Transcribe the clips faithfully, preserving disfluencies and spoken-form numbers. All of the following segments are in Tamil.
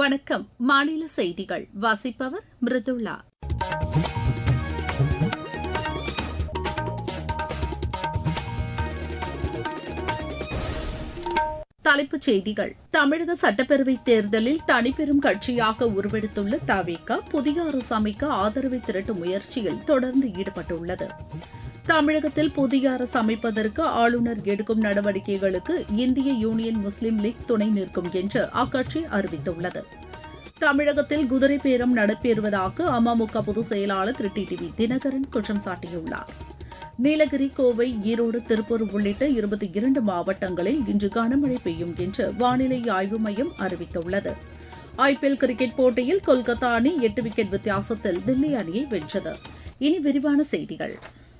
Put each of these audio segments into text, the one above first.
வணக்கம். மாநில செய்திகள் வாசிப்பவர் மிருதுளா. தலைப்புச் செய்திகள். தமிழக சட்டப்பேரவைத் தேர்தலில் தனிப்பெரும் கட்சியாக உருவெடுத்துள்ள தவிக புதிய அரசு அமைக்க ஆதரவை திரட்டும் முயற்சியில் தொடர்ந்து ஈடுபட்டுள்ளது. தமிழகத்தில் புதிய அரசு அமைப்பதற்கு ஆளுநர் எடுக்கும் நடவடிக்கைகளுக்கு இந்திய யூனியன் முஸ்லீம் லீக் துணை நிற்கும் என்று அக்கட்சி அறிவித்துள்ளது. தமிழகத்தில் குதிரை பேரம் நடைபெறுவதாக அமமுக பொதுச் செயலாளர் Thiru T T V Dhinakaran குற்றம் சாட்டியுள்ளார். நீலகிரி, கோவை, ஈரோடு, திருப்பூர் உள்ளிட்ட இருபத்தி இரண்டு மாவட்டங்களில் இன்று கனமழை பெய்யும் என்று வானிலை ஆய்வு மையம் அறிவித்துள்ளது. ஐ பி எல் கிரிக்கெட் போட்டியில் கொல்கத்தா அணி எட்டு விக்கெட் வித்தியாசத்தில் தில்லி அணியை வென்றது. இனி விரிவான செய்திகள்.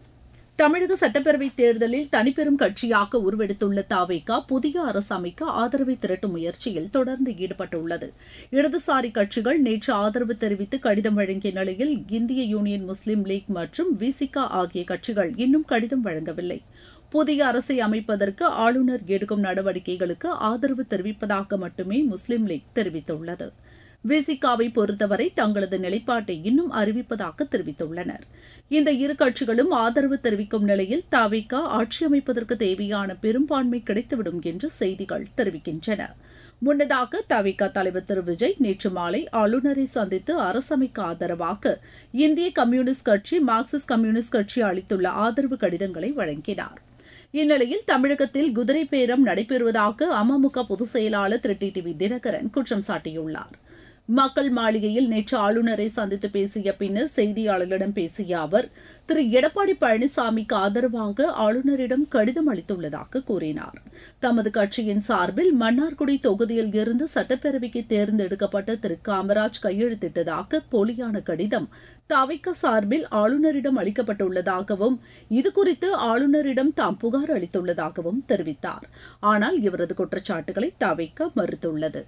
தமிழக சட்டப்பேரவைத் தேர்தலில் தனிப்பெரும் கட்சியாக உருவெடுத்துள்ள தவிக புதிய அரசு அமைக்க ஆதரவை திரட்டும் முயற்சியில் தொடர்ந்து ஈடுபட்டுள்ளது. இடதுசாரி கட்சிகள் நேற்று ஆதரவு தெரிவித்து கடிதம் வழங்கிய நிலையில் இந்திய யூனியன் முஸ்லீம் லீக் மற்றும் விசிக ஆகிய கட்சிகள் இன்னும் கடிதம் வழங்கவில்லை. புதிய அரசை அமைப்பதற்கு ஆளுநர் எடுக்கும் நடவடிக்கைகளுக்கு ஆதரவு தெரிவிப்பதாக மட்டுமே முஸ்லீம் லீக் தெரிவித்துள்ளது. விசிகாவை பொறுத்தவரை தங்களது நிலைப்பாட்டை இன்னும் அறிவிப்பதாக தெரிவித்துள்ளனர். இந்த இரு கட்சிகளும் ஆதரவு தெரிவிக்கும் நிலையில் தவிக ஆட்சி அமைப்பதற்கு தேவையான பெரும்பான்மை கிடைத்துவிடும் என்று செய்திகள் தெரிவிக்கின்றன. முன்னதாக தவிக தலைவர் திரு விஜய் நேற்று மாலை ஆளுநரை சந்தித்து அரசமைக்க ஆதரவாக இந்திய கம்யூனிஸ்ட் கட்சி, மார்க்சிஸ்ட் கம்யூனிஸ்ட் கட்சி அளித்துள்ள ஆதரவு கடிதங்களை வழங்கினார். இந்நிலையில் தமிழகத்தில் குதிரை பேரம் நடைபெறுவதாக அமமுக பொதுச் செயலாளர் Thiru T T V Dhinakaran குற்றம் சாட்டியுள்ளார். மக்கள் மாளிகையில் நேற்று ஆளுநரை சந்தித்து பேசிய பின்னர் செய்தியாளர்களிடம் பேசிய அவர், திரு எடப்பாடி பழனிசாமிக்கு ஆதரவாக ஆளுநரிடம் கடிதம் அளித்துள்ளதாக கூறினார். தமது கட்சியின் சார்பில் மன்னார்குடி தொகுதியில் இருந்து சட்டப்பேரவைக்கு தேர்ந்தெடுக்கப்பட்ட திரு காமராஜ் கையெழுத்திட்டதாக போலியான கடிதம் தவிக சார்பில் ஆளுநரிடம் அளிக்கப்பட்டுள்ளதாகவும் இதுகுறித்து ஆளுநரிடம் தாம் புகார் அளித்துள்ளதாகவும் தெரிவித்தார். ஆனால் இவரது குற்றச்சாட்டுகளை தவிக மறுத்துள்ளது.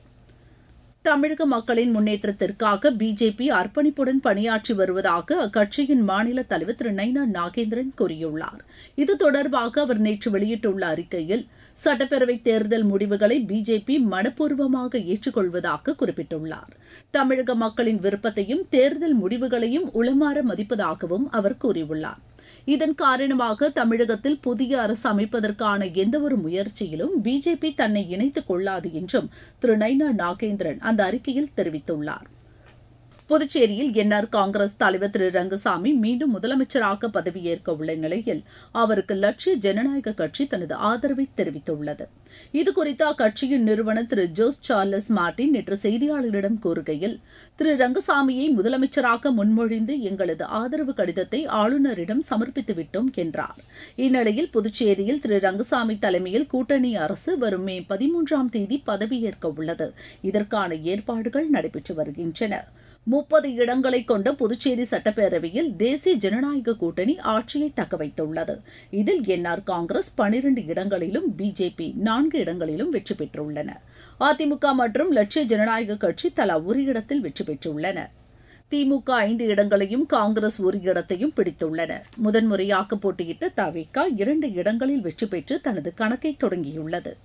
தமிழக மக்களின் முன்னேற்றத்திற்காக பிஜேபி அர்ப்பணிப்புடன் பணியாற்றி வருவதாக அக்கட்சியின் மாநில தலைவர் திரு நைனா நாகேந்திரன் கூறியுள்ளார். இது தொடர்பாக அவர் நேற்று வெளியிட்டுள்ள அறிக்கையில், சட்டப்பேரவைத் தேர்தல் முடிவுகளை பிஜேபி மனப்பூர்வமாக ஏற்றுக்கொள்வதாக குறிப்பிட்டுள்ளார். தமிழக மக்களின் விருப்பத்தையும் தேர்தல் முடிவுகளையும் உளமாற மதிப்பதாகவும் அவர் கூறியுள்ளார். இதன் காரணமாக தமிழகத்தில் புதிய அரசு அமைப்பதற்கான எந்தவொரு முயற்சியிலும் பிஜேபி தன்னை இணைத்துக் கொள்ளாது என்றும் திரு நைனா நாகேந்திரன் அந்த அறிக்கையில் தெரிவித்துள்ளார். புதுச்சேரியில் என் ஆர் காங்கிரஸ் தலைவர் திரு ரங்கசாமி மீண்டும் முதலமைச்சராக பதவியேற்க உள்ள நிலையில் அவருக்கு லட்சிய ஜனநாயக கட்சி தனது ஆதரவை தெரிவித்துள்ளது. இதுகுறித்து அக்கட்சியின் நிறுவனர் திரு ஜோஸ் சார்லஸ் மார்டின் நேற்று செய்தியாளர்களிடம் கூறுகையில், திரு ரங்கசாமியை முதலமைச்சராக முன்மொழிந்து எங்களது ஆதரவு கடிதத்தை ஆளுநரிடம் சமர்ப்பித்துவிட்டோம் என்றார். இந்நிலையில் புதுச்சேரியில் திரு ரங்கசாமி தலைமையில் கூட்டணி அரசு வரும் மே பதிமூன்றாம் தேதி பதவியேற்க உள்ளது. இதற்கான ஏற்பாடுகள் நடைபெற்று வருகின்றன. முப்பது இடங்களை கொண்ட புதுச்சேரி சட்டப்பேரவையில் தேசிய ஜனநாயக கூட்டணி ஆட்சியை தக்கவைத்துள்ளது. இதில் என் ஆர் காங்கிரஸ் பனிரண்டு இடங்களிலும், பிஜேபி நான்கு இடங்களிலும் வெற்றி பெற்றுள்ளன. அதிமுக மற்றும் லட்சிய ஜனநாயக கட்சி தலா ஒரு இடத்தில் வெற்றி பெற்றுள்ளன. திமுக ஐந்து இடங்களையும், காங்கிரஸ் ஒரு இடத்தையும் பிடித்துள்ளன. முதன்முறையாக போட்டியிட்ட தவிக இரண்டு இடங்களில் வெற்றி பெற்று தனது கணக்கை தொடங்கியுள்ளது.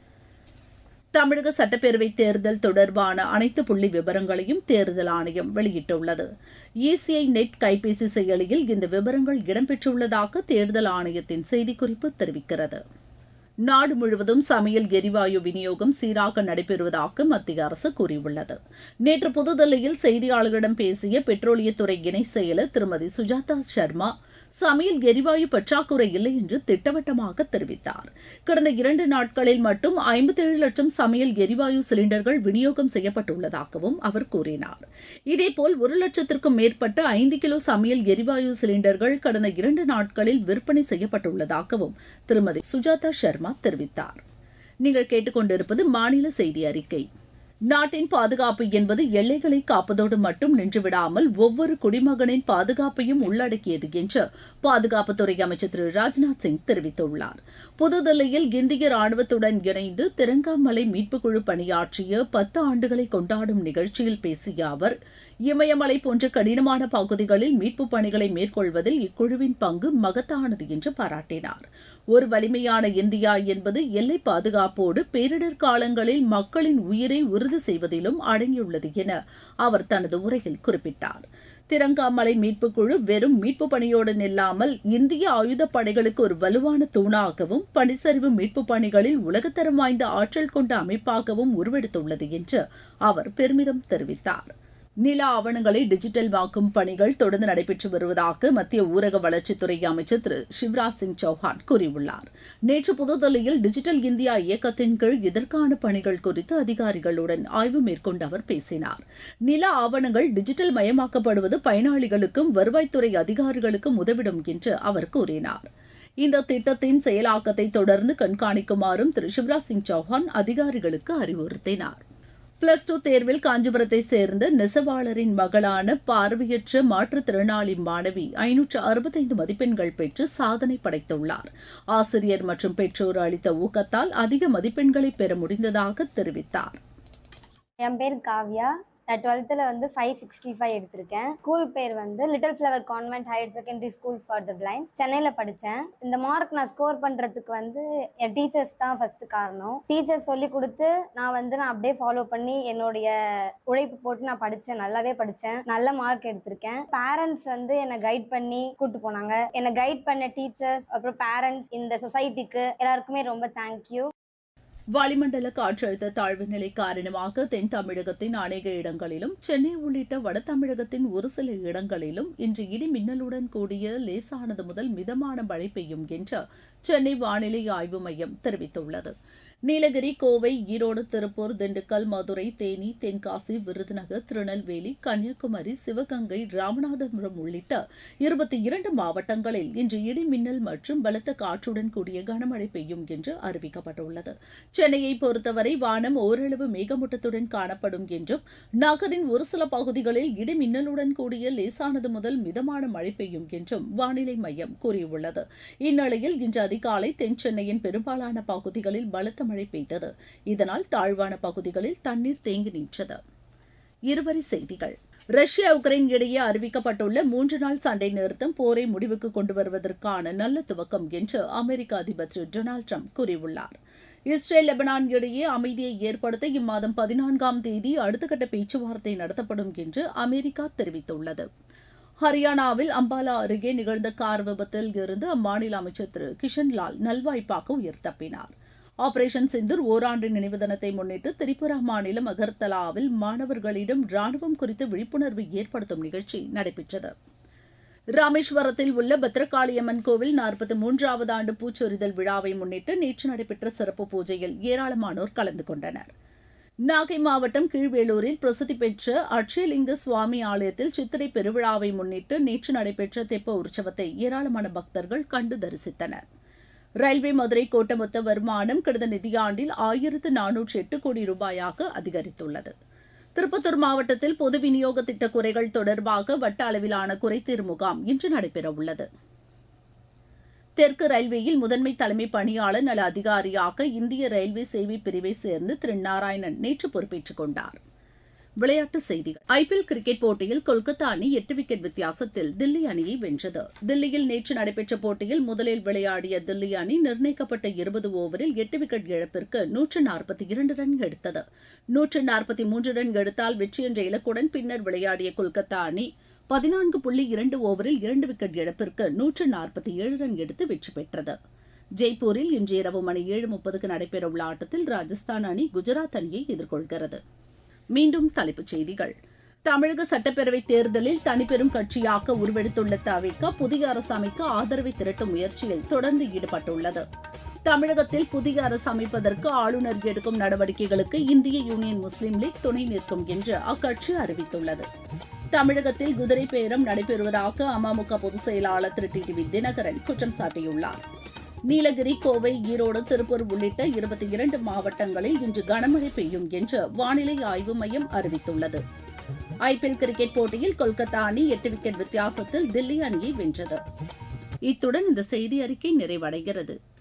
தமிழக சட்டப்பேரவைத் தேர்தல் தொடர்பான அனைத்து புள்ளி விவரங்களையும் தேர்தல் ஆணையம் வெளியிட்டுள்ளது. இசிஐ நெட் கைபேசி செயலியில் இந்த விவரங்கள் இடம்பெற்றுள்ளதாக தேர்தல் ஆணையத்தின் செய்திக்குறிப்பு தெரிவிக்கிறது. நாடு முழுவதும் சமையல் எரிவாயு விநியோகம் சீராக நடைபெறுவதாக மத்திய அரசு கூறியுள்ளது. நேற்று புதுதில்லியில் செய்தியாளர்களிடம் பேசிய பெட்ரோலியத்துறை இணை செயலர் திருமதி சுஜாதா சர்மா, சமையல் எரிவாயு பற்றாக்குறை இல்லை என்று திட்டவட்டமாக தெரிவித்தார். கடந்த இரண்டு நாட்களில் மட்டும் ஐம்பத்தேழு லட்சம் சமையல் எரிவாயு சிலிண்டர்கள் விநியோகம் செய்யப்பட்டுள்ளதாகவும் அவர் கூறினார். இதேபோல் ஒரு லட்சத்திற்கும் மேற்பட்ட ஐந்து கிலோ சமையல் எரிவாயு சிலிண்டர்கள் கடந்த இரண்டு நாட்களில் விற்பனை செய்யப்பட்டுள்ளதாகவும் திருமதி சுஜாதா சர்மா தெரிவித்தார். நீங்கள் கேட்டுக்கொண்டிருப்பது மாநில செய்தி அறிக்கை. நாட்டின் பாதுகாப்பு என்பது எல்லைகளை காப்பதோடு மட்டும் நின்றுவிடாமல் ஒவ்வொரு குடிமகனின் பாதுகாப்பையும் உள்ளடக்கியது என்று பாதுகாப்புத்துறை அமைச்சர் திரு ராஜ்நாத் சிங் தெரிவித்துள்ளார். புதுதில்லியில் இந்திய ராணுவத்துடன் இணைந்து திரங்காமலை மீட்புக் குழு பணியாற்றிய பத்து ஆண்டுகளை கொண்டாடும் நிகழ்ச்சியில் பேசிய அவர், இமயமலை போன்ற கடினமான பகுதிகளில் மீட்புப் பணிகளை மேற்கொள்வதில் இக்குழுவின் பங்கு மகத்தானது என்று பாராட்டினார். ஒரு வலிமையான இந்தியா என்பது எல்லை பாதுகாப்போடு பேரிடர் காலங்களில் மக்களின் உயிரை உறுதி செய்வதிலும் அடங்கியுள்ளது என அவர் தனது உரையில் குறிப்பிட்டார். திரங்காமலை மீட்புக் குழு வெறும் மீட்பு பணியோடு நில்லாமல் இந்திய ஆயுதப் படைகளுக்கு ஒரு வலுவான தூணாகவும் பனிச்சரிவு மீட்புப் பணிகளில் உலகத்தரம் வாய்ந்த ஆற்றல் கொண்ட அமைப்பாகவும் உருவெடுத்துள்ளது என்று அவர் பெருமிதம் தெரிவித்தார். நில ஆவணங்களை டிஜிட்டல்வாக்கும் பணிகள் தொடர்ந்து நடைபெற்று வருவதாக மத்திய ஊரக வளர்ச்சித்துறை அமைச்சர் திரு சிவராஜ் சிங் சௌஹான் கூறியுள்ளார். நேற்று புதுதில்லியில் டிஜிட்டல் இந்தியா இயக்கத்தின் கீழ் இதற்கான பணிகள் குறித்து அதிகாரிகளுடன் ஆய்வு மேற்கொண்டு அவர் பேசினார். நில ஆவணங்கள் டிஜிட்டல் மயமாக்கப்படுவது பயனாளிகளுக்கும் வருவாய்த்துறை அதிகாரிகளுக்கும் உதவிடும் என்று அவர் கூறினார். இந்த திட்டத்தின் செயலாக்கத்தை தொடர்ந்து கண்காணிக்குமாறும் திரு சிவராஜ் சிங் சௌஹான் அதிகாரிகளுக்கு அறிவுறுத்தினார். பிளஸ் டூ தேர்வில் காஞ்சிபுரத்தை சேர்ந்த நெசவாளரின் மகளான பார்வையற்ற மாற்றுத்திறனாளி மாணவி ஐநூற்று அறுபத்தைந்து மதிப்பெண்கள் பெற்று சாதனை படைத்துள்ளார். ஆசிரியர் மற்றும் பெற்றோர் அளித்த ஊக்கத்தால் அதிக மதிப்பெண்களை பெற முடிந்ததாக தெரிவித்தார். என் பேர் காவ்யா. நான் டுவெல்த்தில் வந்து ஃபைவ் சிக்ஸ்டி ஃபைவ் எடுத்திருக்கேன். ஸ்கூல் பேர் வந்து little flower convent higher secondary school for the blind, சென்னையில் படித்தேன். இந்த மார்க் நான் ஸ்கோர் பண்ணுறதுக்கு வந்து என் டீச்சர்ஸ் தான் ஃபஸ்ட்டு காரணம். டீச்சர்ஸ் சொல்லி கொடுத்து நான் வந்து நான் அப்படியே ஃபாலோ பண்ணி என்னுடைய உழைப்பு போட்டு நான் படித்தேன். நல்லாவே படித்தேன், நல்ல மார்க் எடுத்திருக்கேன். பேரண்ட்ஸ் வந்து என்னை கைட் பண்ணி கூப்பிட்டு போனாங்க. என்னை கைட் பண்ண டீச்சர்ஸ் அப்புறம் பேரண்ட்ஸ், இந்த சொசைட்டிக்கு எல்லாருக்குமே ரொம்ப தேங்க்யூ. வளிமண்டல காற்றழுத்த தாழ்வு நிலை காரணமாக தென் தமிழகத்தின் அநேக இடங்களிலும் சென்னை உள்ளிட்ட வட தமிழகத்தின் ஒரு சில இடங்களிலும் இன்று இடி மின்னலுடன் கூடிய லேசானது முதல் மிதமான மழை பெய்யும் என்று சென்னை வானிலை ஆய்வு மையம் தெரிவித்துள்ளது. நீலகிரி, கோவை, ஈரோடு, திருப்பூர், திண்டுக்கல், மதுரை, தேனி, தென்காசி, விருதுநகர், திருநெல்வேலி, கன்னியாகுமரி, சிவகங்கை, ராமநாதபுரம் உள்ளிட்ட இருபத்தி இரண்டு மாவட்டங்களில் இன்று இடி மின்னல் மற்றும் பலத்த காற்றுடன் கூடிய கனமழை பெய்யும் என்று அறிவிக்கப்பட்டுள்ளது. சென்னையை பொறுத்தவரை வானம் ஓரளவு மேகமூட்டத்துடன் காணப்படும் என்றும் நகரின் ஒரு சில பகுதிகளில் இடி மின்னலுடன் கூடிய லேசானது முதல் மிதமான மழை பெய்யும் என்றும் வானிலை மையம் கூறியுள்ளது. இந்நிலையில் இன்று அதிகாலை தென் சென்னையின் பெரும்பாலான பகுதிகளில் பலத்த மழை பெய்தது. இதனால் தாழ்வான பகுதிகளில் தண்ணீர் தேங்கி நின்றது. இருவரி செய்திகள். ரஷ்யா உக்ரைன் இடையே அறிவிக்கப்பட்டுள்ள மூன்று நாள் சண்டை நிறுத்தம் போரை முடிவுக்கு கொண்டு வருவதற்கான நல்ல துவக்கம் என்று அமெரிக்க அதிபர் திரு டொனால்டு டிரம்ப் கூறியுள்ளார். இஸ்ரேல் லெபனான் இடையே அமைதியை ஏற்படுத்த இம்மாதம் பதினான்காம் தேதி அடுத்த கட்ட பேச்சுவார்த்தை நடத்தப்படும் என்று அமெரிக்கா தெரிவித்துள்ளது. ஹரியானாவில் அம்பாலா அருகே நிகழ்ந்த கார் விபத்தில் இருந்து அம்மாநில அமைச்சர் திரு கிஷன்லால் நல்வாய்ப்பாக உயிர் தப்பினார். ஆபரேஷன் சிந்தூர் ஓராண்டு நினைவு தினத்தை முன்னிட்டு திரிபுரா மாநிலம் அகர்தலாவில் மாணவர்களிடம் ராணுவம் குறித்து விழிப்புணர்வு ஏற்படுத்தும் நிகழ்ச்சி நடைபெற்றது. ராமேஸ்வரத்தில் உள்ள பத்ரகாளியம்மன் கோவில் நாற்பத்தி மூன்றாவது ஆண்டு பூச்சொரிதல் விழாவை முன்னிட்டு நேற்று நடைபெற்ற சிறப்பு பூஜையில் ஏராளமானோர் கலந்து கொண்டனர். நாகை மாவட்டம் கீழ்வேலூரில் பிரசித்தி பெற்ற அட்சயலிங்க சுவாமி ஆலயத்தில் சித்திரை பெருவிழாவை முன்னிட்டு நேற்று நடைபெற்ற தெப்ப உற்சவத்தை ஏராளமான பக்தர்கள் கண்டு தரிசித்தனர். ரயில்வே மதுரை கோட்ட மொத்த வருமானம் கடந்த நிதியாண்டில் ஆயிரத்து நானூற்று எட்டு கோடி ரூபாயாக அதிகரித்துள்ளது. திருப்பத்தூர் மாவட்டத்தில் பொது விநியோக திட்ட குறைகள் தொடர்பாக வட்ட அளவிலான குறைதீர் முகாம் இன்று நடைபெறவுள்ளது. தெற்கு ரயில்வேயில் முதன்மை தலைமை பணியாளர் நல அதிகாரியாக இந்திய ரயில்வே சேவை பிரிவை சேர்ந்து திரு நாராயணன் நேற்று பொறுப்பேற்றுக் கொண்டார். விளையாட்டுச் செய்திகள். ஐபிஎல் கிரிக்கெட் போட்டியில் கொல்கத்தா அணி எட்டு விக்கெட் வித்தியாசத்தில் தில்லி அணியை வென்றது. தில்லியில் நேற்று நடைபெற்ற போட்டியில் முதலில் விளையாடிய தில்லி அணி நிர்ணயிக்கப்பட்ட இருபது ஓவரில் எட்டு விக்கெட் இழப்பிற்கு நூற்று நாற்பத்தி இரண்டு ரன் எடுத்தது. நூற்று நாற்பத்தி மூன்று ரன் எடுத்தால் வெற்றி என்ற இலக்குடன் பின்னர் விளையாடிய கொல்கத்தா அணி பதினான்கு புள்ளி இரண்டு ஓவரில் இரண்டு விக்கெட் இழப்பிற்கு நூற்று நாற்பத்தி ஏழு ரன் எடுத்து வெற்றி பெற்றது. ஜெய்ப்பூரில் இன்று இரவு மணி ஏழு முப்பதுக்கு நடைபெறவுள்ள ஆட்டத்தில் ராஜஸ்தான் அணி குஜராத் அணியை எதிர்கொள்கிறது. மீண்டும் தலைப்புச் செய்திகள். தமிழக சட்டப்பேரவைத் தேர்தலில் தனிப்பெரும் கட்சியாக உருவெடுத்துள்ள தவிக புதிய அரசு அமைக்க ஆதரவை திரட்டும் முயற்சியில் தொடர்ந்து ஈடுபட்டுள்ளது. தமிழகத்தில் புதிய அரசு அமைப்பதற்கு ஆளுநர் எடுக்கும் நடவடிக்கைகளுக்கு இந்திய யூனியன் முஸ்லீம் லீக் துணை நிற்கும் என்று அக்கட்சி அறிவித்துள்ளது. தமிழகத்தில் குதிரை பேரம் நடைபெறுவதாக அமமுக பொதுச் செயலாளர் திரு டி டி தினகரன் குற்றம் சாட்டியுள்ளார். நீலகிரி, கோவை, ஈரோடு, திருப்பூர் உள்ளிட்ட இருபத்தி இரண்டு மாவட்டங்களில் இன்று கனமழை பெய்யும் என்று வானிலை ஆய்வு மையம் அறிவித்துள்ளது. ஐபிஎல் கிரிக்கெட் போட்டியில் கொல்கத்தா அணி எட்டு விக்கெட் வித்தியாசத்தில் தில்லி அணியை வென்றது. இத்துடன் இந்த செய்தி அறிக்கை நிறைவடைகிறது.